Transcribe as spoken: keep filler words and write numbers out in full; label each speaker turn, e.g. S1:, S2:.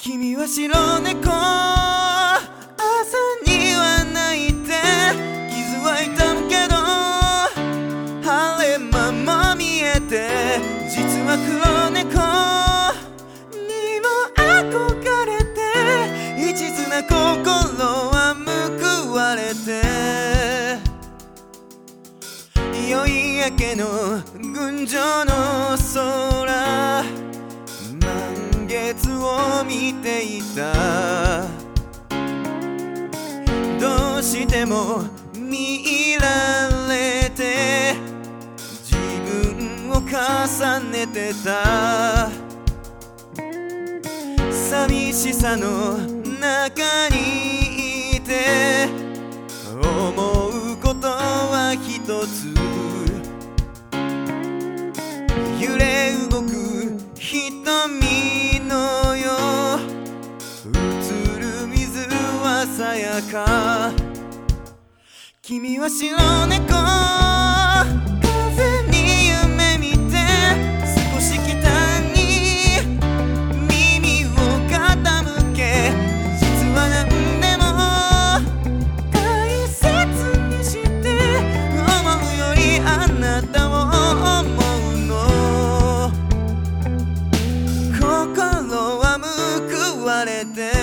S1: 君は白猫、朝には泣いて傷は痛むけど晴れ間も見えて、実は黒猫にも憧れて一途な心は報われて、宵明けの群青の空、満月を見ていた。どうしても見入られて自分を重ねてた。寂しさの中にいて思うことは一つ、揺れ動く瞳のよ映る水はさやか。君は白猫、風に夢見て少し北に耳を傾け、実は何でも大切にして思うよりあなたを思うの。心は報われて